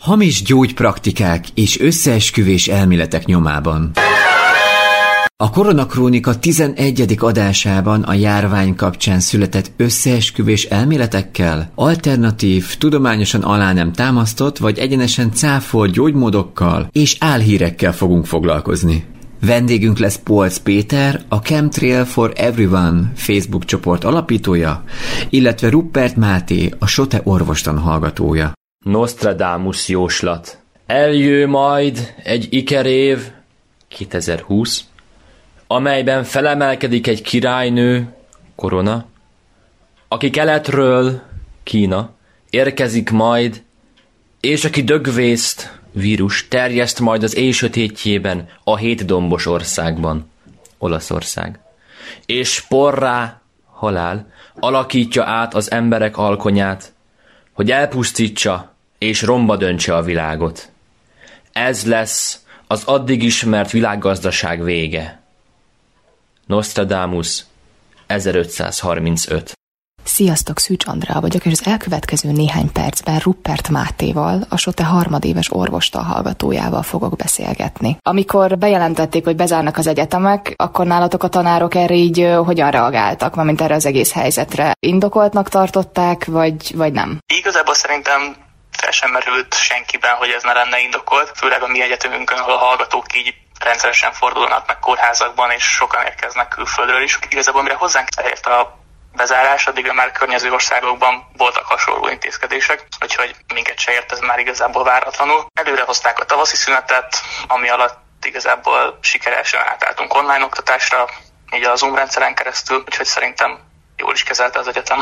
Hamis gyógypraktikák és összeesküvés elméletek nyomában. A Koronakrónika 11. adásában a járvány kapcsán született összeesküvés elméletekkel, alternatív, tudományosan alá nem támasztott vagy egyenesen cáfolt gyógymódokkal és álhírekkel fogunk foglalkozni. Vendégünk lesz Polc Péter, a Chemtrail for Everyone Facebook csoport alapítója, illetve Ruppert Máté, a SOTE orvostan hallgatója. Nostradamus jóslat. Eljő majd egy ikerév, 2020, amelyben felemelkedik egy királynő, korona, aki keletről, Kína, érkezik majd, és aki dögvészt, vírus terjeszt majd az éj sötétjében a 7 dombos országban, Olaszország, és porrá, halál, alakítja át az emberek alkonyát, hogy elpusztítsa és romba döntse a világot. Ez lesz az addig ismert világgazdaság vége. Nostradamus, 1535. Sziasztok, Szűcs Andrea vagyok, és az elkövetkező néhány percben Ruppert Mátéval, a SOTE harmadéves orvostan hallgatójával fogok beszélgetni. Amikor bejelentették, hogy bezárnak az egyetemek, akkor nálatok a tanárok erre így hogyan reagáltak, mármint erre az egész helyzetre? Indokoltnak tartották, vagy nem? Igazából szerintem fel sem merült senkiben, hogy ez ne lenne indokolt, főleg a mi egyetemünkön, ahol a hallgatók így rendszeresen fordulnak meg kórházakban, és sokan érkeznek külföldről is. Igazából mire hozzánk elért a bezárás, addigra már környező országokban voltak hasonló intézkedések, úgyhogy minket se ért ez már igazából váratlanul. Előre hozták a tavaszi szünetet, ami alatt igazából sikeresen átálltunk online oktatásra, így a Zoom rendszeren keresztül, úgyhogy szerintem jól is kezelte az egyetem.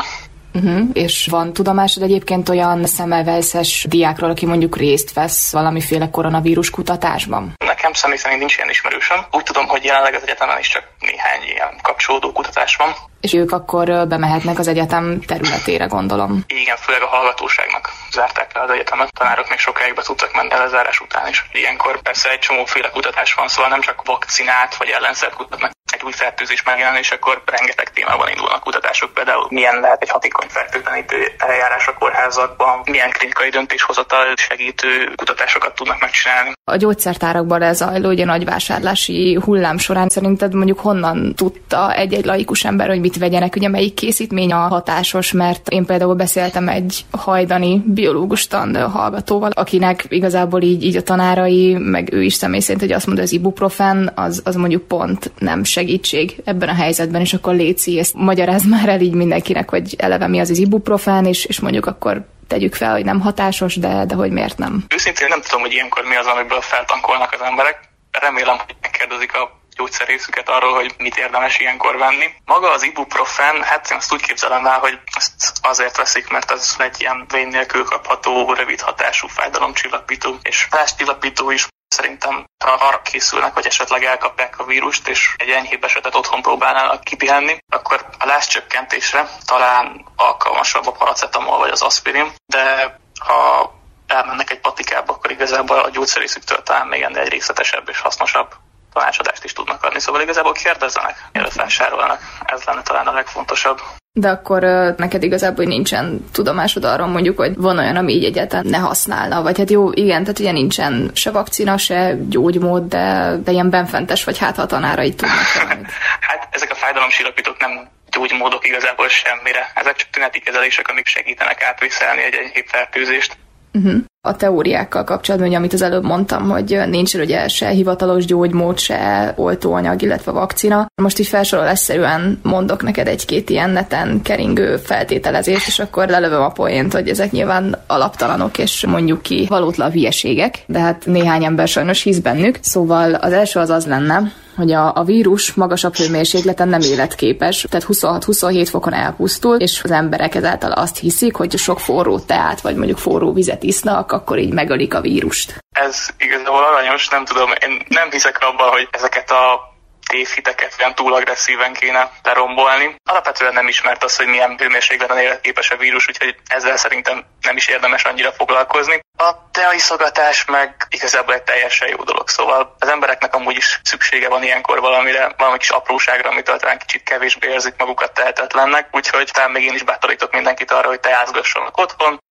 És van tudomásod egyébként olyan Semmelweis-es diákról, aki mondjuk részt vesz valamiféle koronavírus kutatásban? Nekem személy szerint nincs ilyen ismerősöm. Úgy tudom, hogy jelenleg az egyetemen is csak néhány ilyen kapcsolódó kutatás van. És ők akkor bemehetnek az egyetem területére, gondolom. Igen, főleg a hallgatóságnak zárták le az egyetemet. Tanárok még sokáig be tudtak menni a lezárás után is. Ilyenkor persze egy csomóféle kutatás van, szóval nem csak vakcinát vagy ellenszert kutatnak. Egy új fertőzés megjelenésekor rengeteg témában indulnak kutatások, például milyen lehet egy hatékony fertőtlenítő eljárás a kórházakban, milyen klinikai döntéshozatal segítő kutatásokat tudnak megcsinálni. A gyógyszertárakban lezajló ugye nagy vásárlási hullám során szerinted mondjuk honnan tudta egy laikus ember, hogy mit vegyenek, ugye melyik készítmény a hatásos, mert én például beszéltem egy hajdani biológustan hallgatóval, akinek igazából így a tanárai, meg ő is személy szerint, hogy azt mondja, az ibuprofen, az mondjuk pont nem segítség ebben a helyzetben, és akkor léci, ezt magyaráz már el így mindenkinek, hogy eleve mi az ibuprofen, és mondjuk akkor tegyük fel, hogy nem hatásos, de hogy miért nem. Őszintén nem tudom, hogy ilyenkor mi az, amiből feltankolnak az emberek. Remélem, hogy megkérdezik a gyógyszerészüket arról, hogy mit érdemes ilyenkor venni. Maga az ibuprofen, hát én azt úgy képzelem el, hogy ezt azért veszik, mert az egy ilyen vén nélkül kapható, rövid hatású fájdalomcsillapító, és fájdalomcsillapító is. Szerintem, ha arra készülnek, hogy esetleg elkapják a vírust, és egy enyhébb esetet otthon próbálnának kipihenni, akkor a lázcsökkentésre talán alkalmasabb a paracetamol vagy az aspirin, de ha elmennek egy patikába, akkor igazából a gyógyszerészüktől talán még ennél egy részletesebb és hasznosabb tanácsadást is tudnak adni. Szóval igazából kérdezzenek, mielőtt vásárolnak. Ez lenne talán a legfontosabb. De akkor neked igazából nincsen tudomásod arról mondjuk, hogy van olyan, ami így egyáltalán ne használna, vagy hát jó, igen, tehát ugye nincsen se vakcina, se gyógymód, de ilyen benfentes vagy hát ha a tanárai tudnak valamit. Hát ezek a fájdalomcsillapítók nem gyógymódok igazából semmire. Ezek csak tüneti kezelések, amik segítenek átvészelni egy enyhébb fertőzést. A teóriákkal kapcsolatban, amit az előbb mondtam, hogy nincsen ugye se hivatalos gyógymód, se oltóanyag, illetve vakcina. Most így felsorol egyszerűen mondok neked egy-két ilyen neten keringő feltételezést, és akkor lelövöm a poént, hogy ezek nyilván alaptalanok, és mondjuk ki valótlan hülyeségek, de hát néhány ember sajnos hisz bennük. Szóval az első az lenne, hogy a vírus magasabb hőmérsékleten nem életképes, tehát 26-27 fokon elpusztul, és az emberek ezáltal azt hiszik, hogy sok forró teát, vagy mondjuk forró vizet isznak, akkor így megölik a vírust. Ez igazából aranyos, nem tudom, én nem hiszek abban, hogy ezeket a tévhiteket olyan túl agresszíven kéne lerombolni. Alapvetően nem ismert az, hogy milyen hőmérsékleten életképes a vírus, úgyhogy ezzel szerintem nem is érdemes annyira foglalkozni. A teaiszogatás meg igazából egy teljesen jó dolog, szóval az embereknek amúgy is szüksége van ilyenkor valamire, valami kis apróságra, amitől talán kicsit kevésbé érzik magukat tehetetlennek, úgyhogy talán még én is bátorítok mindenkit arra, hogy teázgassanak otthon,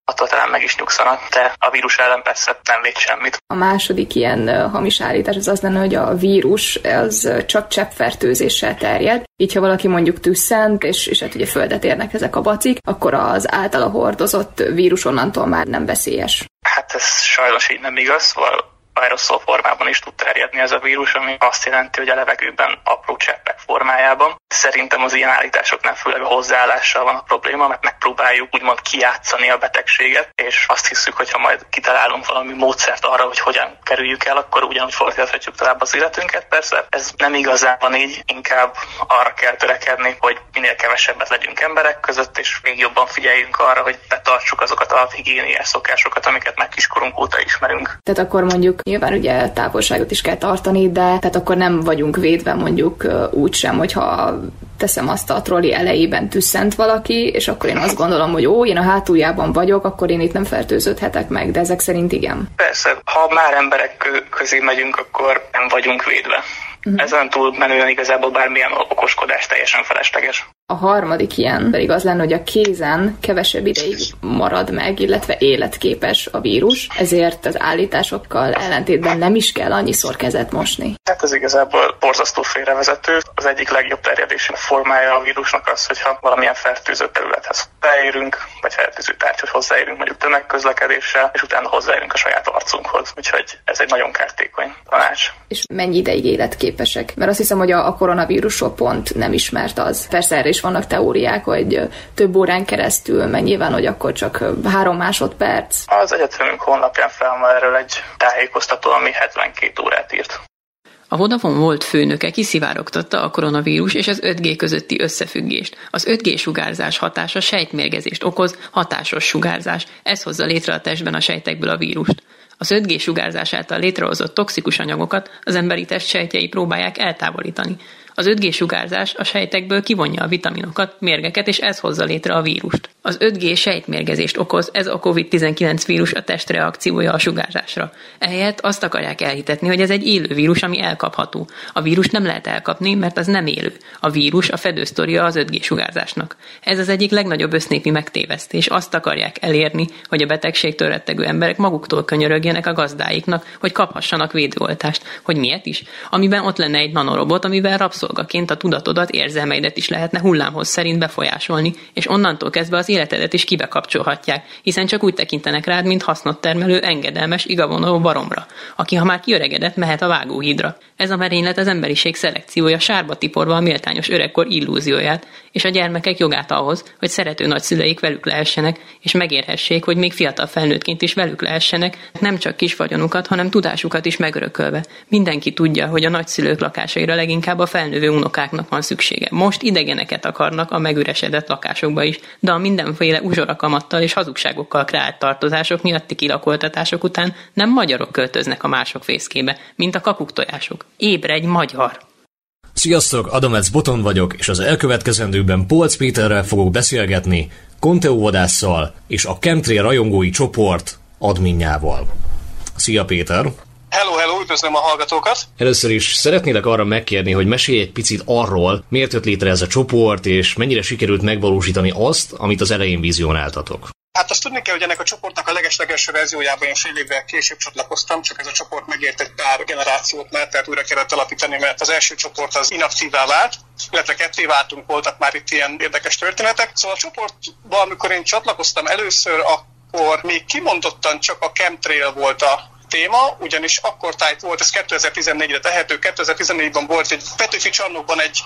attól talán meg is nyugszanak, de a vírus ellen persze nem véd semmit. A második ilyen hamis állítás az lenne, hogy a vírus az csak cseppfertőzéssel terjed. Így, ha valaki mondjuk tüsszent, és hát ugye földet érnek ezek a bacik, akkor az általa hordozott vírus onnantól már nem veszélyes. Hát ez sajnos így nem igaz, szóval aeroszol formában is tud terjedni ez a vírus, ami azt jelenti, hogy a levegőben apró cseppek formájában. Szerintem az ilyen állításoknál főleg a hozzáállással van a probléma, mert megpróbáljuk úgymond kijátszani a betegséget, és azt hiszük, hogy ha majd kitalálunk valami módszert arra, hogy hogyan kerüljük el, akkor ugyanúgy fordíthatjuk tovább az életünket. Persze ez nem igazán van így, inkább arra kell törekedni, hogy minél kevesebbet legyünk emberek között, és még jobban figyeljünk arra, hogy betartsuk azokat a higiéniás szokásokat, amiket már kiskorunk óta ismerünk. Tehát akkor mondjuk nyilván ugye távolságot is kell tartani, de tehát akkor nem vagyunk védve mondjuk úgy sem, hogyha teszem azt a troli elejében tüsszent valaki, és akkor én azt gondolom, hogy én a hátuljában vagyok, akkor én itt nem fertőződhetek meg, de ezek szerint igen. Persze, ha már emberek közé megyünk, akkor nem vagyunk védve. Ezen túl menően igazából bármilyen okoskodás teljesen felesleges. A harmadik ilyen pedig az lenne, hogy a kézen kevesebb ideig marad meg, illetve életképes a vírus, ezért az állításokkal ellentétben nem is kell annyiszor kezet mosni. Hát ez igazából borzasztó félrevezető. Az egyik legjobb terjedési formája a vírusnak az, hogyha valamilyen fertőző területhez beérünk, vagy fertőző tárgyhoz hozzáérünk mondjuk tömegközlekedéssel, és utána hozzáérünk a saját arcunkhoz. Úgyhogy ez egy nagyon kártékony tanács. És mennyi ideig életképesek? Mert azt hiszem, hogy a koronavírusról pont nem ismert az. Persze erre is vannak teóriák, hogy több órán keresztül, meg nyilván, hogy akkor csak 3 másodperc. Az egyetemünk honlapján felma erről egy tájékoztató, ami 72 órát írt. A Vodafone volt főnöke kiszivárogtatta a koronavírus és az 5G közötti összefüggést. Az 5G sugárzás hatása sejtmérgezést okoz, hatásos sugárzás. Ez hozza létre a testben a sejtekből a vírust. Az 5G sugárzás által létrehozott toxikus anyagokat az emberi test sejtjei próbálják eltávolítani. Az 5G sugárzás a sejtekből kivonja a vitaminokat, mérgeket, és ez hozza létre a vírust. Az 5G sejtmérgezést okoz, ez a COVID-19 vírus a test reakciója a sugárzásra. Ehelyett azt akarják elhitetni, hogy ez egy élő vírus, ami elkapható. A vírust nem lehet elkapni, mert az nem élő. A vírus a fedősztoria az 5G sugárzásnak. Ez az egyik legnagyobb össznépi megtévesztés. Azt akarják elérni, hogy a betegségtől rettegő emberek maguktól könyörögjenek a gazdáiknak, hogy kaphassanak védőoltást. Hogy miért is? Amiben ott lenne egy nanorobot, amivel rabszolgaként a tudatodat, érzelmeidet is lehetne hullámhossz szerint befolyásolni, és onnantól kezdve az életedet is kibekapcsolhatják, hiszen csak úgy tekintenek rád, mint hasznot termelő, engedelmes, igavonó baromra, aki ha már kiöregedett, mehet a vágóhídra. Ez a merénylet az emberiség szelekciója, sárba tiporva a méltányos öregkor illúzióját, és a gyermekek jogát ahhoz, hogy szerető nagyszüleik velük lehessenek, és megérhessék, hogy még fiatal felnőttként is velük lehessenek, nem csak kis vagyonukat, hanem tudásukat is megörökölve. Mindenki tudja, hogy a nagyszülők lakásaira leginkább a felnővő unokáknak van szüksége. Most idegeneket akarnak a megüresedett lakásokba is, de a mindenféle uzsorakamattal és hazugságokkal kreált tartozások miatti kilakoltatások után nem magyarok költöznek a mások fészkébe, mint a kakuktojások. Ébredj, magyar! Sziasztok, Adamec Boton vagyok, és az elkövetkezendőben Polc Péterrel fogok beszélgetni, Conteo vadásszal és a Chemtrail rajongói csoport adminjával. Szia Péter! Hello, üdvözlöm a hallgatókat! Először is szeretnélek arra megkérni, hogy mesélj egy picit arról, miért jött létre ez a csoport, és mennyire sikerült megvalósítani azt, amit az elején vizionáltatok. Hát azt tudni kell, hogy ennek a csoportnak a legeslegelső verziójában én fél évvel később csatlakoztam, csak ez a csoport megért egy pár generációt már, tehát újra kellett alapítani, mert az első csoport az inaktívá vált, illetve ketté váltunk, voltak már itt ilyen érdekes történetek. Szóval a csoportban, amikor én csatlakoztam először, akkor még kimondottan csak a Chemtrail volt a téma, ugyanis akkor tájt volt, ez 2014-re tehető, 2014-ben volt egy Petőfi csarnokban egy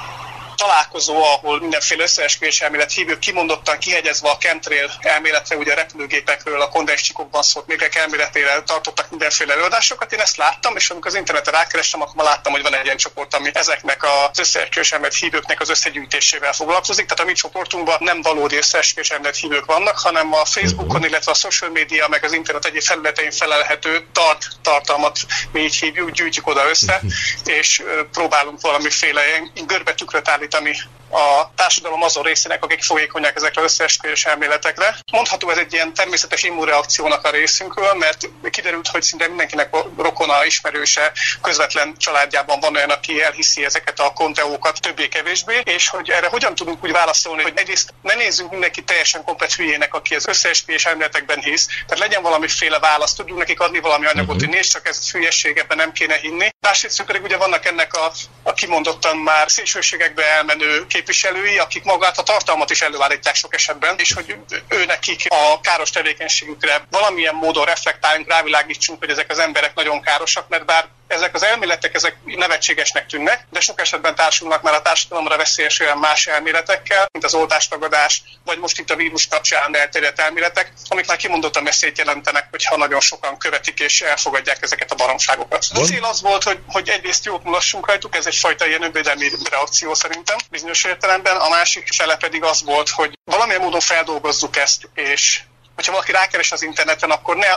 találkozó, ahol mindenféle összeesküvés elmélet hívők kimondottan kihegyezve a Chemtrail elméletre, ugye a repülőgépekről, a kondenscsikokban szólt mérgek elméletére tartottak mindenféle előadásokat. Én ezt láttam, és amikor az interneten rákerestem, akkor láttam, hogy van egy ilyen csoport, ami ezeknek az összeesküvés elmélet hívőknek az összegyűjtésével foglalkozik. Tehát a mi csoportunkban nem valódi összeesküvés elmélet hívők vannak, hanem a Facebookon, illetve a social media, meg az internet egyéb felületein felelhető tartalmat mi így hívjuk, gyűjtjük oda össze, és próbálunk valamiféle görbetükröt állítani számítani a társadalom azon részének, akik fogékonyak ezekre az összeesküvés elméletekre. Mondható ez egy ilyen természetes immunreakciónak a részünkről, mert kiderült, hogy szinte mindenkinek rokona, ismerőse, közvetlen családjában van olyan, aki elhiszi ezeket a konteókat többé-kevésbé, és hogy erre hogyan tudunk úgy válaszolni, hogy egyrészt ne nézzünk mindenki teljesen komplet hülyének, aki az összeesküvés elméletekben hisz, tehát legyen valamiféle válasz, tudjunk nekik adni valami anyagot, hogy nézd csak, ez hülyeség, ebben nem kéne hinni. Másrészt pedig ugye vannak ennek a kimondottan már szélsőségekbe elmenő képviselői, akik magát a tartalmat is előállítják sok esetben, és hogy ő nekik a káros tevékenységükre valamilyen módon reflektáljunk, rávilágítsunk, hogy ezek az emberek nagyon károsak, mert bár ezek az elméletek, ezek nevetségesnek tűnnek, de sok esetben társulnak már a társadalomra veszélyes olyan más elméletekkel, mint az oltástagadás, vagy most itt a vírus kapcsán elterjedt elméletek, amik már kimondottan veszélyt jelentenek, hogyha nagyon sokan követik és elfogadják ezeket a baromságokat. A cél az volt, hogy egyrészt jót mulassunk rajtuk, ez egyfajta ilyen önvédelmi reakció szerintem bizonyos értelemben, a másik fele pedig az volt, hogy valamilyen módon feldolgozzuk ezt, és hogyha valaki rákeres az interneten, akkor ne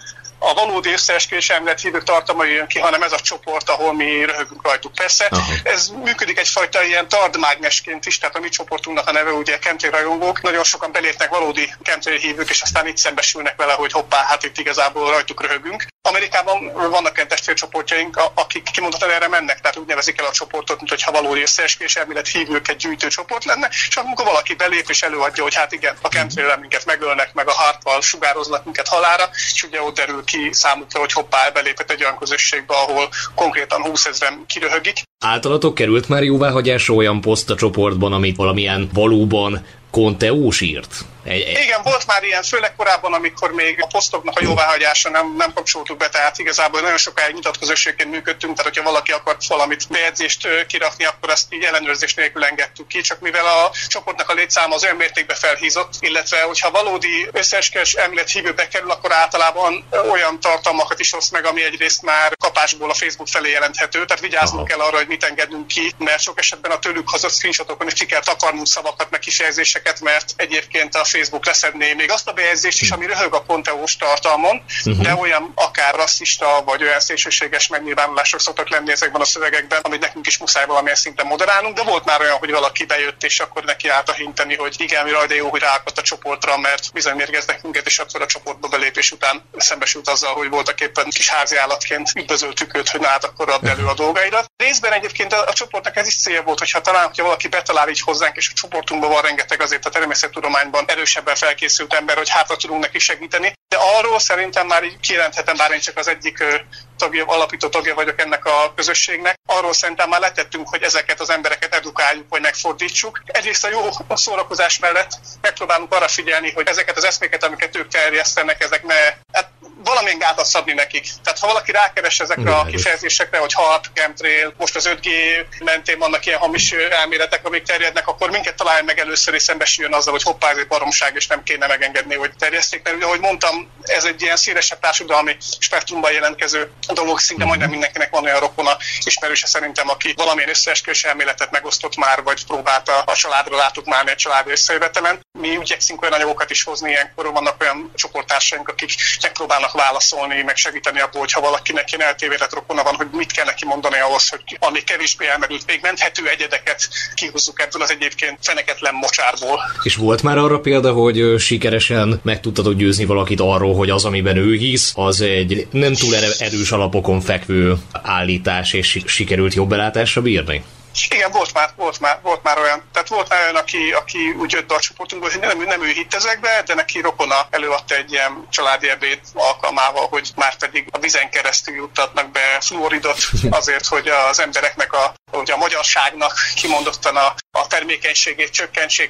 a valódi összeesküvés elmélet hívők tartalma jön ki, hanem ez a csoport, ahol mi röhögünk rajtuk. Persze ez működik egyfajta ilyen tardmágnesként is, tehát a mi csoportunknak a neve ugye chemtrail rajongók, nagyon sokan belépnek valódi chemtrail hívők, és aztán itt szembesülnek vele, hogy hoppá, hát itt igazából rajtuk röhögünk. Amerikában vannak ilyen testvércsoportjaink, akik kimondottan erre mennek, tehát úgy nevezik el a csoportot, mint hogyha valódi összeesküvés elmélet hívők egy gyűjtő csoport lenne, és amikor valaki belép és előadja, hogy hát igen, a chemtrail minket megölnek, meg a HAARP-val sugároznak minket halálra, és ugye ott derül ki számukra, hogy hoppá, belépett egy olyan közösségbe, ahol konkrétan 20 000 kiröhögik. Általatok került már jóváhagyásra olyan poszt a csoportban, amit valamilyen valóban Conteós írt? Igen, volt már ilyen, főleg korábban, amikor még a posztoknak a jóváhagyása nem kapcsoltuk be, tehát igazából nagyon sokáig nyitott közösségként működtünk, tehát hogyha valaki akart valamit bejegyzést kirakni, akkor azt így ellenőrzés nélkül engedtük ki, csak mivel a csoportnak a létszáma az olyan mértékben felhízott, illetve hogyha valódi összeesküvés elmélet hívő bekerül, akkor általában olyan tartalmakat is oszt meg, ami egyrészt már kapásból a Facebook felé jelenthető, tehát vigyáznunk kell arra, hogy mit engedünk ki, mert sok esetben a tőlük hozott screenshotokon is ki kell takarnunk szavakat, meg kifejezéseket, mert egyébként a Facebook leszedné még azt a bejegyzést is, ami röhög a Conteós tartalmon, de olyan akár rasszista, vagy olyan szélsőséges megnyilvánulások szoktak lenni ezekben a szövegekben, amit nekünk is muszáj valamilyen szinten moderálnunk, de volt már olyan, hogy valaki bejött, és akkor neki állt a hinteni, hogy igen, raj, de jó, hogy ráakadt a csoportra, mert bizony mérgeznek minket, és akkor a csoportba belépés után szembesült azzal, hogy voltak éppen kis háziállatként üdvözöltük őt, hogy na hát akkor add elő a dolgaidat. Részben egyébként a csoportnak ez is célja volt, hogyha valaki betalál így hozzánk, és a csoportunkban van rengeteg azért a természettudományban erősebben felkészült ember, hogy hátra tudunk neki segíteni. De arról szerintem már így kijelenthetem, bár én csak az egyik alapító tagja vagyok ennek a közösségnek, arról szerintem már letettünk, hogy ezeket az embereket edukáljuk, vagy megfordítsuk. Egyrészt a jó szórakozás mellett megpróbálunk arra figyelni, hogy ezeket az eszméket, amiket ők terjesztenek, ezek valamilyen gátat szabni nekik. Tehát ha valaki rákeres ezekre a kifejezésekre, hogy HAARP, chemtrail, most az 5G mentén vannak ilyen hamis elméletek, amik terjednek, akkor minket találja meg először, és szembesüljön azzal, hogy hoppá, ez egy baromság, és nem kéne megengedni, hogy terjeszték. Mert ugye, ahogy mondtam, ez egy ilyen szélesebb társadalmi spektrumban jelentkező dolog, szinte majdnem mindenkinek van olyan rokona ismerőse szerintem, aki valamilyen összeesküvés elméletet megosztott már, vagy próbálta a családra látukmálni egy családi összejövetelen. Mi úgy igyekszünk olyan anyagokat is hozni, ilyenkor vannak olyan csoporttársaink, akik megpróbálnak válaszolni, meg segíteni abból, hogyha valakinek ilyen eltévedett rokona van, hogy mit kell neki mondani ahhoz, hogy ami kevésbé elmerült, még menthető egyedeket kihúzzuk ebből az egyébként feneketlen mocsárból. És volt már arra példa, hogy sikeresen meg tudtatok győzni valakit arról, hogy az, amiben ő hisz, az egy nem túl erős alapokon fekvő állítás, és sikerült jobb belátásra bírni? Igen, volt már olyan. Tehát volt már olyan, aki úgy jött be a csoportunkból, hogy nem ő hitt ezekbe, de neki rokona előadta egy ilyen családi ebéd alkalmával, hogy már pedig a vizen keresztül juttatnak be fluoridot azért, hogy az embereknek hogy a magyarságnak kimondottan a termékenységét csökkentsék,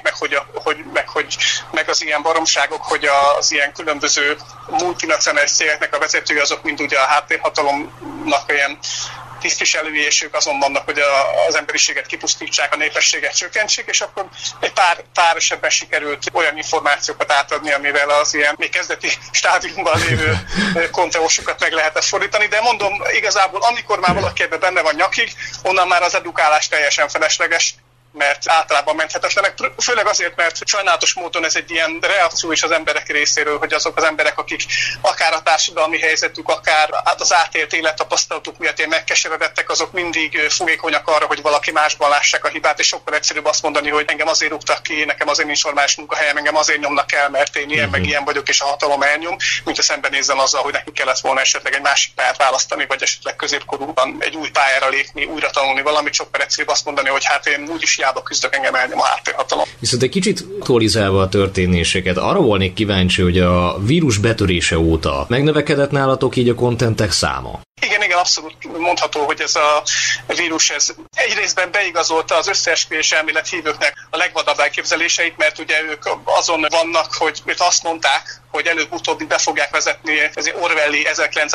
meg az ilyen baromságok, hogy az ilyen különböző multinacionális cégeknek a vezetői azok mind ugye a háttérhatalomnak ilyen tisztviselői, és ők azon vannak, hogy az emberiséget kipusztítsák, a népességet csökkentsék, és akkor egy pár esetben sikerült olyan információkat átadni, amivel az ilyen még kezdeti stádiumban lévő konteósokat meg lehetett fordítani, de mondom, igazából amikor már valaki ebben benne van nyakig, onnan már az edukálás teljesen felesleges, mert általában menthetetlenek, főleg azért, mert sajnálatos módon ez egy ilyen reakció is az emberek részéről, hogy azok az emberek, akik akár a társadalmi helyzetük, akár az átélt élettapasztalatuk miatt ilyen megkeseredettek, azok mindig fogékonyak arra, hogy valaki másban lássák a hibát, és sokkal egyszerűbb azt mondani, hogy engem azért rúgtak ki, nekem azért nincs normális munkahelyem, engem azért nyomnak el, mert én ilyen meg ilyen vagyok, és a hatalom elnyom, mint hogy szembenézzem azzal, hogy neki kellett volna esetleg egy másik pályát választani, vagy esetleg középkorúban egy új pályára lépni, újra tanulni valamit, sokkal egyszerűbb azt mondani, hogy hát én úgyis hiába küzdök, engem elnyom a háttérhatalom. Viszont egy kicsit aktualizálva a történéseket, arra volnék kíváncsi, hogy a vírus betörése óta megnövekedett nálatok így a kontentek száma? Igen, abszolút mondható, hogy ez a vírus egy részben beigazolta az összeesküvés elmélet hívőknek a legvadabb elképzeléseit, mert ugye ők azon vannak, hogy azt mondták, hogy előbb-utóbb be fogják vezetni az Orwelli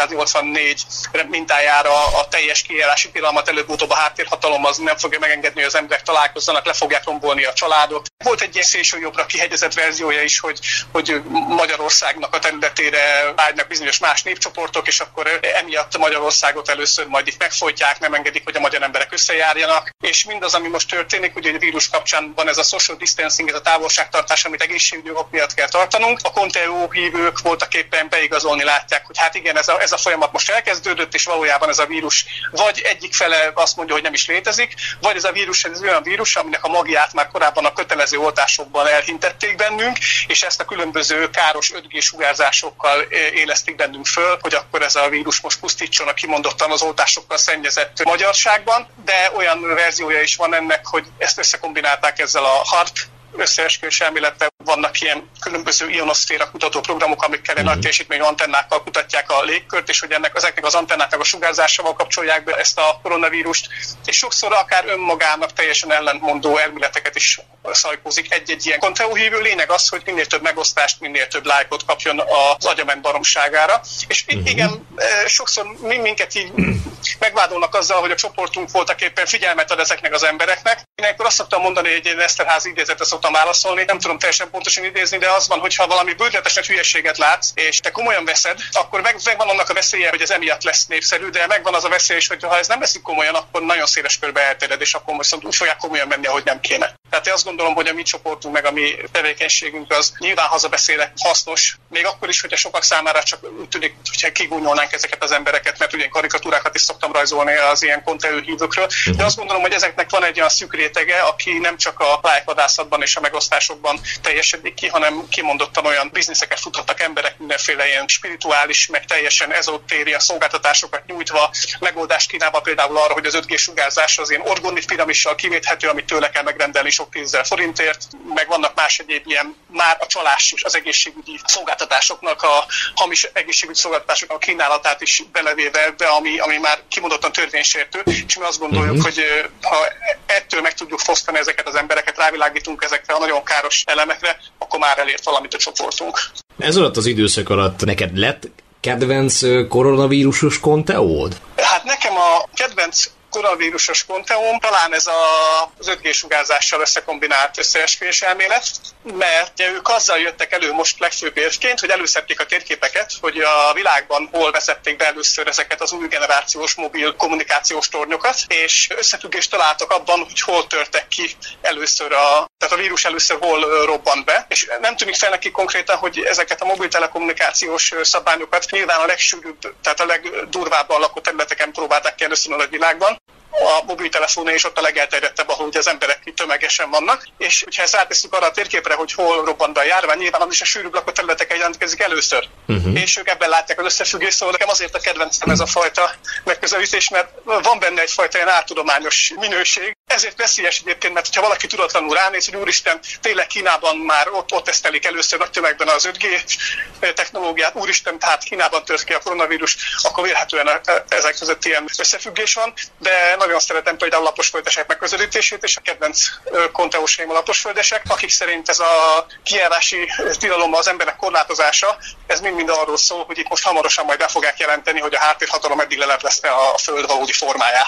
1984 mintájára a teljes kijárási tilalmat, előbb-utóbb a háttérhatalom az nem fogja megengedni, hogy az emberek találkozzanak, le fogják rombolni a családot. Volt egy ilyen szélsőjobbra kihegyezett verziója is, hogy Magyarországnak a területére vágynak bizonyos más népcsoportok, és akkor emiatt Magyarországot először majd itt megfojtják, nem engedik, hogy a magyar emberek összejárjanak. És mindaz, ami most történik, ugye a vírus kapcsán van ez a social distancing, ez a távolságtartás, amit egészségügyi okok miatt kell tartanunk. A Conteo hívők voltak éppen beigazolni látják, hogy hát igen, ez a folyamat most elkezdődött, és valójában ez a vírus vagy egyik fele azt mondja, hogy nem is létezik, vagy ez a vírus ez olyan vírus, aminek a magját már korábban a kötelező oltásokban elhintették bennünk, és ezt a különböző káros 5G sugárzásokkal élesztik bennünk föl, hogy akkor ez a vírus most pusztítson a kimondottan az oltásokkal szennyezett magyarságban, de olyan verziója is van ennek, hogy ezt összekombinálták ezzel a HARP összeesküvés elmélettel. Vannak ilyen különböző ionoszféra kutató programok, amikkel egy nagy teljesítményű antennákkal kutatják a légkört, és hogy ezeknek az antennáknak a sugárzásával kapcsolják be ezt a koronavírust, és sokszor akár önmagának teljesen ellentmondó elméleteket is szajkózik egy-egy ilyen Conteo hívő. Lényeg az, hogy minél több megosztást, minél több lájkot kapjon az agyament baromságára. És igen, sokszor minket így megvádolnak azzal, hogy a csoportunk voltak éppen figyelmet ad ezeknek az embereknek. Ilyenkor azt szoktam mondani, hogy egy Eszterházy idézetre szoktam válaszolni, nem tudom teljesen pontosan idézni, de az van, hogyha valami bődületes hülyeséget látsz, és te komolyan veszed, akkor megvan annak a veszélye, hogy ez emiatt lesz népszerű, de megvan az a veszély is, hogy ha ez nem veszik komolyan, akkor nagyon széles körbe elterjed, és akkor most úgy fogják komolyan menni, ahogy nem kéne. Tehát én azt gondolom, hogy a mi csoportunk, meg a mi tevékenységünk az nyilván hazabeszélek hasznos, még akkor is, hogyha sokak számára csak úgy tűnik, hogyha kigúnyolnánk ezeket az embereket, mert ugye karikatúrákat is szoktam rajzolni az ilyen Conteo hívőkről, de azt gondolom, hogy ezeknek van egy olyan szűk rétege, aki nem csak a lájkvadászatban és a megosztásokban teljesedik ki, hanem kimondottan olyan bizniszeket futhatnak emberek, mindenféle ilyen spirituális, meg teljesen ezotéria szolgáltatásokat nyújtva, megoldást kínálva például arra, hogy az 5G sugárzás az ilyen orgonit piramissal kivéthető, amit tőle kell megrendelni sok 10 000 forintért, meg vannak más egyéb ilyen már a csalás és az egészségügyi szolgáltatásoknak, a hamis egészségügyi szolgáltatásoknak a kínálatát is belevéve ebbe, ami már kimondottan törvénysértő, és mi azt gondoljuk, hogy ha ettől meg tudjuk fosztani ezeket az embereket, rávilágítunk ezekre a nagyon káros elemekre, akkor már elért valamit a csoportunk. Ez alatt az időszak alatt neked lett kedvenc koronavírusos Conteód? Hát nekem a kedvenc koronavírusos Conteóm talán ez az 5G sugárzással összekombinált összeesküvés elmélet, mert ők azzal jöttek elő most legfőbb érvként, hogy előszedték a térképeket, hogy a világban hol vezették be először ezeket az új generációs mobil kommunikációs tornyokat, és összefüggést találtak abban, hogy hol törtek ki először tehát a vírus először hol robbant be, és nem tűnik fel neki konkrétan, hogy ezeket a mobiltelekommunikációs szabványokat nyilván a legsűrűbb, tehát a legdurvábban lakott területeken próbálták ki először a nagy világban. A mobiltelefonon is ott a legelterjedtebb, ahol ugye az emberek tömegesen vannak, és hogyha ezt áttesszük arra a térképre, hogy hol robbant be a járvány, nyilván az is a sűrűbb lakott területeken jelentkezik először. És ők ebben látják az összefüggést, szóval nekem azért a kedvencem ez a fajta megközelítés, mert van benne egyfajta ilyen áltudományos minőség. Ezért veszélyes egyébként, mert ha valaki tudatlanul ránéz, hogy úristen, tényleg Kínában már ott tesztelik először nagy tömegben az 5G technológiát, úristen, tehát Kínában tört ki a koronavírus, akkor vélhetően ezek között ilyen összefüggés van, de nagyon szeretem például a laposföldesek megközelítését, és a kedvenc konteósaim a laposföldesek, akik szerint ez a kijárási tilalom, az emberek korlátozása, ez mind-mind arról szól, hogy itt most hamarosan majd be fogják jelenteni, hogy a háttérhatalom eddig leleplezte a föld valódi formáját.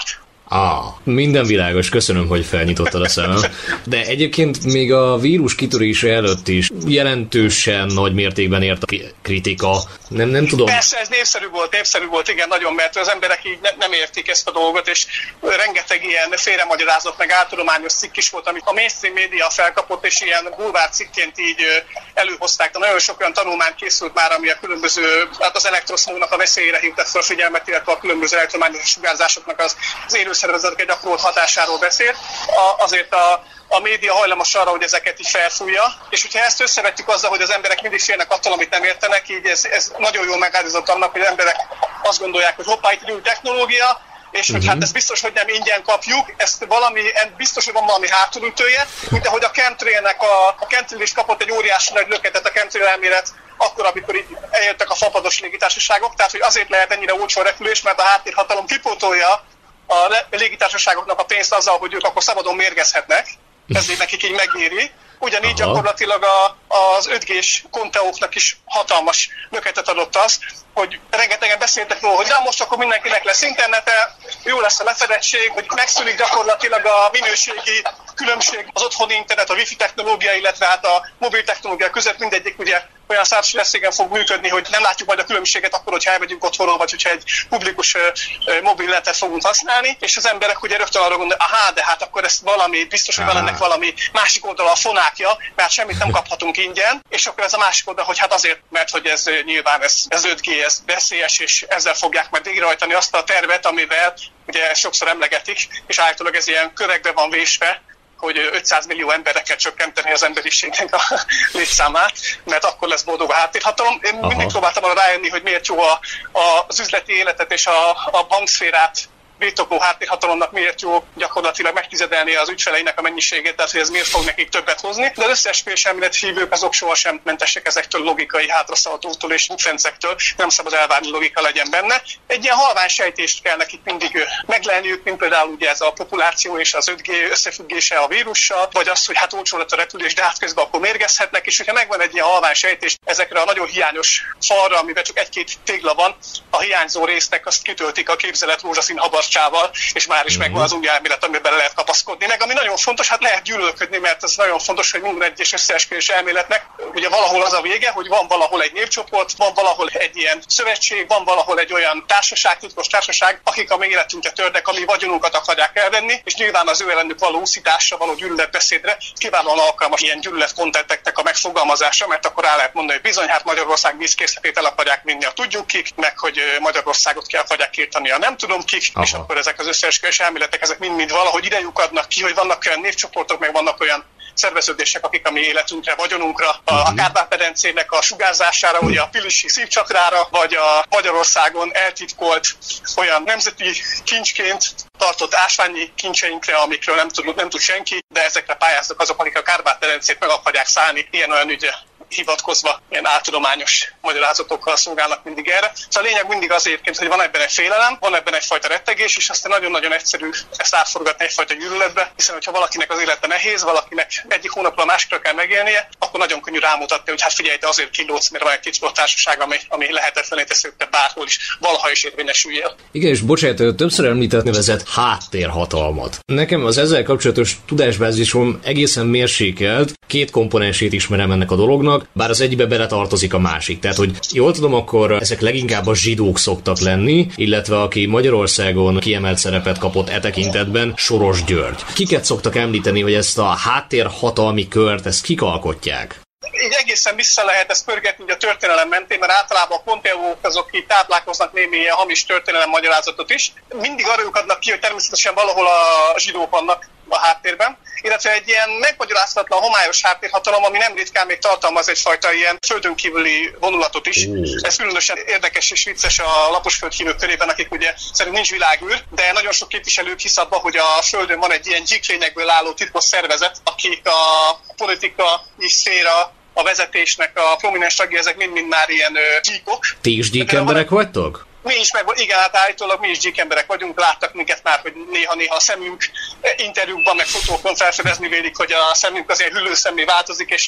Minden világos, köszönöm, hogy felnyitottad a szemem. De egyébként még a vírus kitörése előtt is jelentősen nagy mértékben ért a kritika. Nem tudom. Persze, ez népszerű volt, igen, nagyon, mert az emberek így nem értik ezt a dolgot, és rengeteg ilyen félremagyarázott, meg áltudományos cikk is volt, amit a mainstream média felkapott, és ilyen bulvár cikként így előhozták. De nagyon sok olyan tanulmány készült már, ami a különböző, hát az elektroszmognak a veszélyére hívta fel a figyelmet, illetve a különböző elektromágneses sugárzásoknak az élőszervezetekre gyakorolt hatásáról beszélt. Azért a média hajlamos arra, hogy ezeket is felfújja, és hogyha ezt összevetjük azzal, hogy az emberek mindig félnek attól, amit nem értenek, így ez nagyon jól megállított annak, hogy az emberek azt gondolják, hogy hoppá, itt új technológia, és hogy hát ez biztos, hogy nem ingyen kapjuk, biztos, hogy van valami hátulütője, mint ahogy a chemtrailnek a chemtrail is kapott egy óriási nagy löketet, a chemtrail elmélet akkor, amikor így eljöttek a fapados légitársaságok, tehát hogy azért lehet ennyire olcsó a repülés, mert a háttérhatalom kipótolja a légitársaságoknak a pénzt azzal, hogy ők akkor szabadon mérgezhetnek, ezért nekik így megéri. Ugyanígy gyakorlatilag az 5G-s konteóknak is hatalmas löketet adott az, hogy rengetegen beszéltek róla, hogy most akkor mindenkinek lesz internete, jó lesz a lefedettség, hogy megszűnik gyakorlatilag a minőségi különbség az otthoni internet, a wifi technológia, illetve hát a mobil technológia között mindegyik ugye olyan szársileszégen fog működni, hogy nem látjuk majd a különbséget akkor, hogyha elmegyünk otthonról, vagy hogyha egy publikus mobilnetet fogunk használni, és az emberek ugye rögtön arra gondolnak, de hát akkor ez valami, biztos, hogy van ennek valami másik oldala a fonákja, mert semmit nem kaphatunk ingyen, és akkor ez a másik oldal, hogy hát azért, mert hogy ez nyilván ez 5G, ez veszélyes, és ezzel fogják majd végrehajtani azt a tervet, amivel ugye sokszor emlegetik, és állítólag ez ilyen kövekbe van vésve, hogy 500 millió emberre kell csökkenteni az emberiségnek a létszámát, mert akkor lesz boldog a háttérhatalom. Én mindig próbáltam arra rájönni, hogy miért jó az üzleti életet és a bankszférát birtokló háttérhatalomnak miért jó gyakorlatilag megtizedelni az ügyfeleinek a mennyiségét, tehát hogy ez miért fog nekik többet hozni. De az összeesküvés elmélet hívők azok sohasem mentesek ezektől logikai hátraszalatótól és bukfencektől, nem szabad elvárni logika legyen benne. Egy ilyen halvány sejtést kell nekik mindig meglelniük, mint például ugye ez a populáció és az 5G összefüggése a vírussal, vagy az, hogy hát olcsó lett a repülés, de hát közben akkor mérgezhetnek, és hogyha megvan egy ilyen halvány sejtés ezekre a nagyon hiányos falra, amiben csak egy-két tégla van, a hiányzó résznek azt kitöltik a képzelet rózsaszín habarcsával, és már is megvan az új elmélet, amiben bele lehet kapaszkodni. Meg ami nagyon fontos, hát lehet gyűlölködni, mert ez nagyon fontos, hogy minden egyes összeesküvés elméletnek ugye valahol az a vége, hogy van valahol egy népcsoport, van valahol egy ilyen szövetség, van valahol egy olyan társaság, titkos társaság, akik a mi életünket tördek, a mi vagyonunkat akarják elvenni, és nyilván az ő ellenük való úszításra, való gyűlöletbeszédre kiválóan alkalmas ilyen gyűlöletkontenteknek a megfogalmazása, mert akkor rá lehet mondani, hogy bizony, hát Magyarország vízkészletét el akarják vinni a tudjuk kik, meg hogy Magyarországot ki akarják írtani a nem tudom kik, és akkor ezek az összeesküvés elméletek, ezek mind valahogy ide lyukadnak ki, hogy vannak olyan névcsoportok, meg vannak olyan szerveződések, akik a mi életünkre, vagyonunkra, a Kárpát-medencének a sugárzására, ugye a pilisi szívcsakrára, vagy a Magyarországon eltitkolt olyan nemzeti kincsként tartott ásványi kincseinkre, amikről nem tud senki, de ezekre pályáznak azok, akik a Kárpát-medencét meg akarják szállni, ilyen-olyan ügyre hivatkozva, ilyen áltudományos magyarázatokkal szolgálnak mindig erre. Szóval a lényeg mindig az egyébként, hogy van ebben egy félelem, van ebben egyfajta rettegés, és aztán nagyon-nagyon egyszerű ezt átforgatni egyfajta gyűlöletbe, hiszen hogyha valakinek az élete nehéz, valakinek egyik hónapra a másikra kell megélnie, akkor nagyon könnyű rámutatni, hogy hát figyelj, te azért kilódsz, mert van egy titkos társaság, ami lehetetlené teszi, hogy te bárhol is valaha is érvényesüljél. Igen, és bocsánat, többször említett nevezett háttérhatalmat. Nekem az ezzel kapcsolatos tudásbázisom egészen mérsékelt, két komponensét ismerem ennek a dolognak, bár az egybe beletartozik a másik. Tehát, hogy jól tudom, akkor ezek leginkább a zsidók szoktak lenni, illetve aki Magyarországon kiemelt szerepet kapott e tekintetben, Soros György. Kiket szoktak említeni, hogy ezt a háttérhatalmi kört, ezt kik alkotják? Így egészen vissza lehet ezt pörgetni a történelem mentén, mert általában a konteók azok ki táplálkoznak némi ilyen hamis történelem magyarázatot is. Mindig arra adnak ki, hogy természetesen valahol a zsidók vannak a háttérben, illetve egy ilyen megmagyarázhatatlan homályos háttérhatalom, ami nem ritkán még tartalmaz egyfajta ilyen földön kívüli vonulatot is. Ez különösen érdekes és vicces a laposföldhívők körében, akik ugye szerint nincs világűr, de nagyon sok képviselők hisz abba, hogy a Földön van egy ilyen gyíklényekből álló titkos szervezet, akik a politikai szféra, a vezetésnek a prominens tagja, ezek mind-mind már ilyen gyíkok. Ti is gyík emberek vagytok? Mi is igen, hát állítólag mi is gyík emberek vagyunk, láttak minket már, hogy néha a szemünk interjúkban, meg fotókon felfedezni vélik, hogy a szemünk azért hüllőszemmé változik, és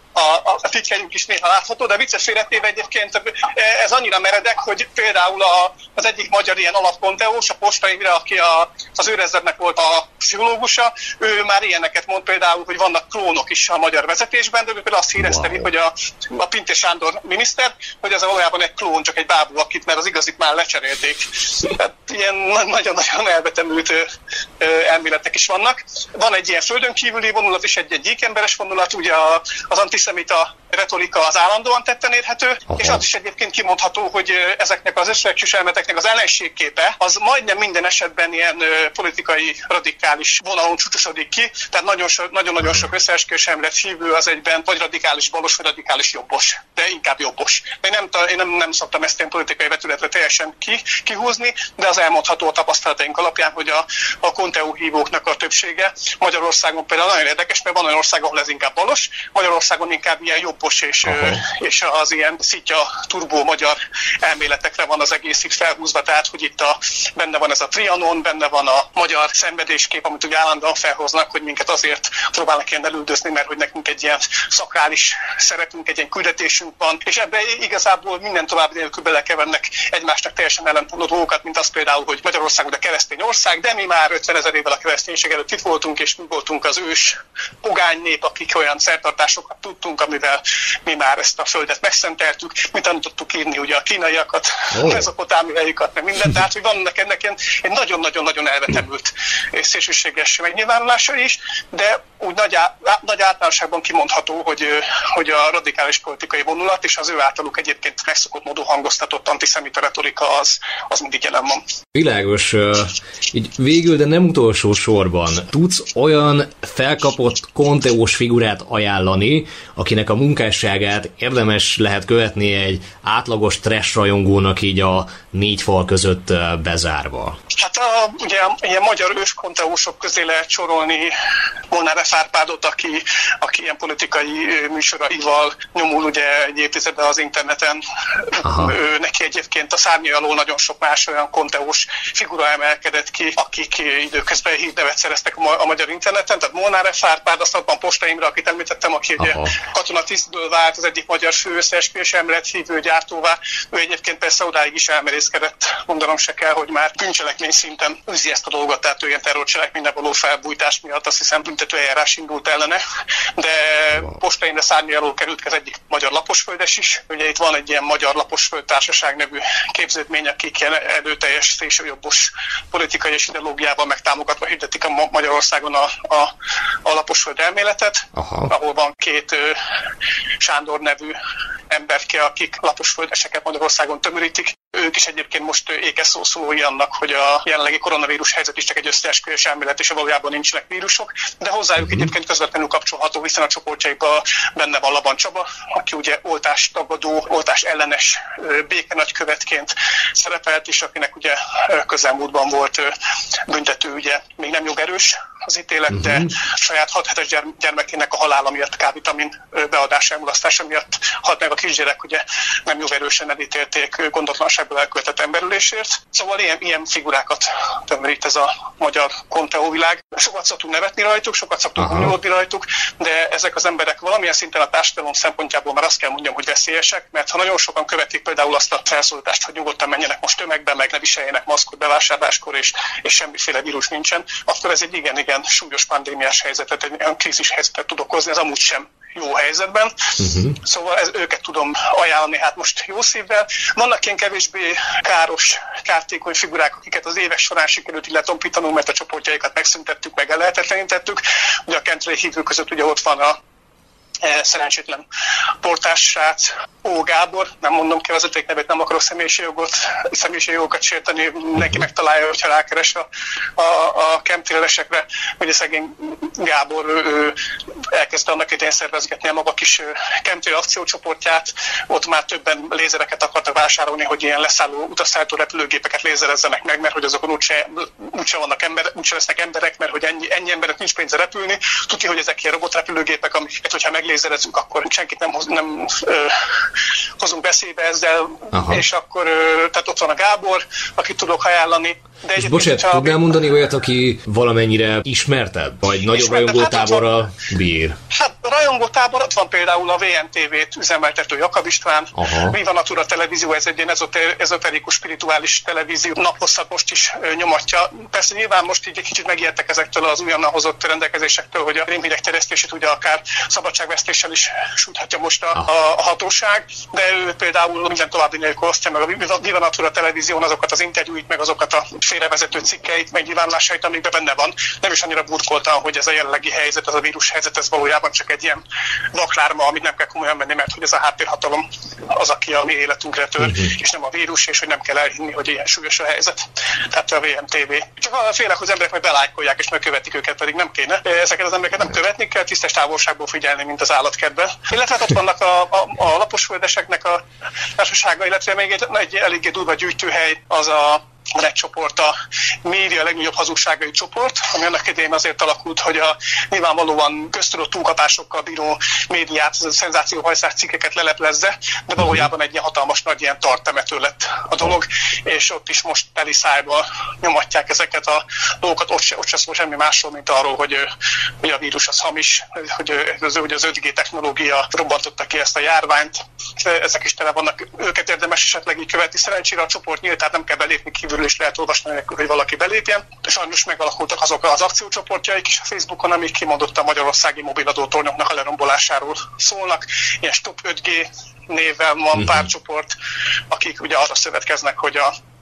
a titkelyünk is néha látható, de vicces félretéve egyébként ez annyira meredek, hogy például az egyik magyar ilyen alapkonteós, a Posta Imre, aki az őrezrednek volt a pszichológusa, ő már ilyeneket mond például, hogy vannak klónok is a magyar vezetésben, de ő például azt hírezteli, hogy a Pintér Sándor miniszter, hogy ez valójában egy klón, csak egy bábú, akit mert az igazit már lecserélték. Tehát ilyen nagyon-nagyon elvetemült elméletek is vannak. Van egy ilyen földön kívüli vonulat és egy gyíkemberes vonulat, ugye az antiszemita retorika az állandóan tetten érhető, és az is egyébként kimondható, hogy ezeknek az összeesküvés elméleteknek az ellenségképe, az majdnem minden esetben ilyen politikai radikális vonalon csúcsosodik ki, tehát nagyon-nagyon sok összeesküvés elmélet hívő az egyben vagy radikális balos, vagy radikális jobbos, de inkább jobbos. Én nem szoktam ezt ilyen politikai vetületre teljesen kihúzni, de az elmondható a tapasztalataink alapján, hogy a Conteo hívóknak a többsége Magyarországon például nagyon érdekes, mert van olyan ország, ahol ez inkább balos, Magyarországon inkább ilyen jobbos és az ilyen szitja turbó magyar elméletekre van az egész itt felhúzva, tehát hogy itt benne van ez a Trianon, benne van a magyar szenvedéskép, amit ugye állandóan felhoznak, hogy minket azért próbálnak ilyen elüldözni, mert hogy nekünk egy ilyen szakrális szerepünk, egy ilyen küldetésünk van, és ebbe igazából minden további nélkül belekevernek egymásnak teljesen ellentmondó dolgokat, mint az például, hogy Magyarország ugye keresztény ország, de mi már 50 000 évvel a kereszténység előtt itt voltunk, és mi voltunk az ős pogány nép, akik olyan szertartásokat tudtunk, amivel mi már ezt a földet megszenteltük, mi tanítottuk írni ugye a kínaiakat, mezopotámiaiakat, meg mindent, tehát hogy vannak ennek egy nagyon-nagyon-nagyon elvetemült és szélsőséges megnyilvánulása is, de úgy nagy általánosságban kimondható, hogy a radikális politikai vonulat és az ő általuk egyébként megszokott módon hangoztatott antiszemita retorika az mindig jelen van. Világos, így végül, de nem utolsó sorban, tudsz olyan felkapott konteós figurát ajánlani, akinek a munkásságát érdemes lehet követni egy átlagos trash rajongónak így a négy fal között bezárva? Hát ugye ilyen magyar őskonteósok közé lehet sorolni Molnár F. Árpádot, aki ilyen politikai műsoraival nyomul ugye egy évtizede az interneten. Neki egyébként a szárnyai alól nagyon sok más olyan konteós figura emelkedett ki, akik időközben hírnevet szereztek a magyar interneten, tehát Molnár F. Árpád, aztán van Posta Imre, akit említettem, aki ugye katonatisztből vált az egyik magyar fő összeesküvés elmélet hívő gyártóvá. Ő egyébként persze odáig is elmerészkedett, mondanom se kell, hogy már bűncselekmény szinten űzi ezt a dolgot, tehát ő ilyen terrorcselekményre való felbújtás miatt azt hiszem büntető eljárás indult ellene, de Posta Imre szárnyai alól került az egyik magyar laposföldes is. Ugye itt van egy ilyen Magyar Laposföld Társaság nevű képződmény, akik ilyen erőteljes szélsőjobbos politikai és ideológiával megtámogatva hirdetik a Magyarországon a laposföld elméletet, ahol van két Sándor nevű emberke, akik laposföldeseket Magyarországon tömörítik. Ők is egyébként most ékes szószólói annak, hogy a jelenlegi koronavírus helyzet is csak egy összeesküvés elmélet, és valójában nincsenek vírusok, de hozzájuk egyébként közvetlenül kapcsolható, hiszen a csoportjaikban benne van Laban Csaba, aki ugye oltástagadó, oltás ellenes békenagykövetként szerepelt, és akinek ugye közelmúltban volt büntető, ugye még nem jogerős az ítélet, de saját 6 hetes gyermekének a halála miatt, K-vitamin beadása, elmulasztása miatt halt meg a kisgyerek, ugye nem jogerősen elítélték gondotlanságból elkövetett emberülésért. Szóval ilyen figurákat tömörít ez a magyar Conteo világ. Sokat szoktunk nevetni rajtuk, sokat szoktunk gúnyolódni rajtuk, de ezek az emberek valamilyen szinten a társadalom szempontjából már azt kell mondjam, hogy veszélyesek, mert ha nagyon sokan követik például azt a felszólítást, hogy nyugodtan menjenek most tömegbe, meg ne viseljenek maszkot bevásárláskor, és semmiféle vírus nincsen, akkor ez egy igen súlyos pandémiás helyzetet, egy olyan krízis helyzetet tud okozni, ez amúgy sem jó helyzetben. Szóval őket tudom ajánlani hát most jó szívvel. Vannak ilyen kevésbé káros, kártékony figurák, akiket az évek során sikerült így letompítanunk, mert a csoportjaikat megszüntettük, meg ellehetetlenítettük. Ugye a kentrei hívők között ugye ott van a szerencsétlen portássrác Ó. Gábor, nem mondom ki a vezetéknevét, nem akarok személyiségjogokat sérteni, mindenki megtalálja, hogyha rákeres a chemtrailesekre, hogy a szegény Gábor elkezdte annak idején szervezgetni a maga kis chemtrail akciócsoportját, ott már többen lézereket akartak vásárolni, hogy ilyen leszálló utasszállító repülőgépeket lézerezzenek meg, mert hogy azokon úgyse lesznek emberek, mert hogy ennyi emberek nincs pénze repülni. Tudja, hogy ezek ilyen robotrepülőgépek, amiket, hogyha meglézerezünk, akkor senkit nem hozunk beszébe ezzel, és akkor tehát ott van a Gábor, akit tudok ajánlani. De és bocsánat, tudnál mondani olyat, aki valamennyire ismerted? Vagy nagyobb rajongótáborral bír? Hát rajongótábor, ott van például a VNTV-t üzemeltető Jakab István, Viva Natura televízió, ez egy ilyen ezoterikus, spirituális televízió, naphosszat most is nyomatja. Persze nyilván most így egy kicsit megijedtek ezektől az újonnan hozott rendelkezésektől, hogy a rémhírek terjesztését ugye akár szabadságvesztéssel is sújthatja most a hatóság, de ő például minden további nélkül osztja meg a Viva Natura televízión azokat az interjúit, meg azokat a félrevezető cikkeit, megnyilvánulásait, amikben benne van. Nem is annyira burkoltan, hogy ez a jelenlegi helyzet, ez a vírus helyzet, ez valójában csak egy ilyen vaklárma, amit nem kell komolyan venni, mert hogy ez a háttérhatalom az, aki a mi életünkre tör, és nem a vírus, és hogy nem kell elhinni, hogy ilyen súlyos a helyzet. Tehát a VMTV. Csak félek, hogy az emberek meg belájkolják, és megkövetik őket, pedig nem kéne. Ezeket az embereket nem követni kell, tisztes távolságból figyelni, mint az állatkertben. Illetve ott vannak a laposföldeseknek a társasága, illetve még egy eléggé durva gyűjtőhely, az van egy csoport, a média legnagyobb hazugságai csoport, ami annak idején azért alakult, hogy a nyilvánvalóan köztudott túlkapásokkal bíró médiát, az a szenzációhajszás cikkeket leleplezze, de valójában egy ilyen hatalmas nagy ilyen tartemető lett a dolog, és ott is most teli szájba nyomatják ezeket a dolgokat, ott se szó semmi másról, mint arról, hogy a vírus az hamis, hogy az 5G technológia robbantotta ki ezt a járványt. Ezek is tele vannak, őket érdemes esetleg így követni. Szerencsére a csoport nyílt, tehát nem kell belépni kívülről, is lehet olvasni nélkül, hogy valaki belépjen. Sajnos megalakultak azok az akciócsoportjaik is a Facebookon, amik kimondottan magyarországi mobiladótornyoknak a lerombolásáról szólnak. Ilyen Stop 5G névvel van pár csoport, akik ugye arra szövetkeznek, hogy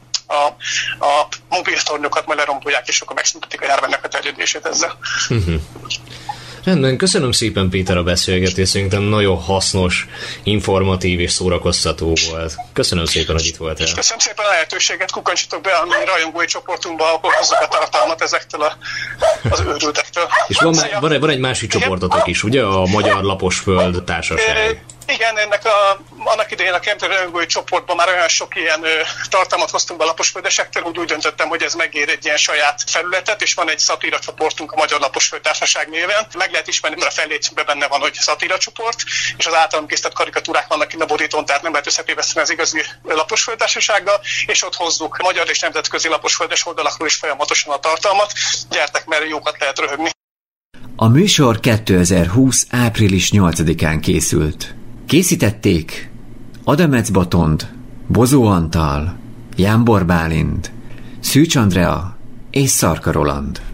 a mobiltornyokat majd lerombolják, és akkor megszüntetik a járványnak a terjedését ezzel. Rendben, köszönöm szépen, Péter, a beszélgetést, szerintem nagyon hasznos, informatív és szórakoztató volt. Köszönöm szépen, hogy itt voltál. Köszönöm szépen a lehetőséget, kukkantsatok be a mi rajongói csoportunkba, akkor hozzuk a tartalmat ezektől az őrültektől. És van egy másik csoportotok is, ugye? A Magyar Laposföld Társaság. Igen, annak idején a Kempteri rajongói csoportban már olyan sok ilyen tartalmat hoztunk be a laposföldesektől, úgy döntöttem, hogy ez megér egy ilyen saját felületet, és van egy szatíra csoportunk a Magyar Laposföld Társaság néven. Meg lehet ismerni, mert a fellécünkben benne van, hogy szatíra csoport, és az általam készített karikatúrák vannak kint a borítón, tehát nem lehet összetéveszteni az igazi Laposföld Társasággal, és ott hozzuk magyar és nemzetközi laposföldes oldalakról is folyamatosan a tartalmat. Gyertek, mert jókat lehet röhögni. A műsor 2020. április 8-án készült. Készítették Adamec Botond, Bozó Antal, Jámbor Bálint, Szűcs Andrea és Szarka Roland.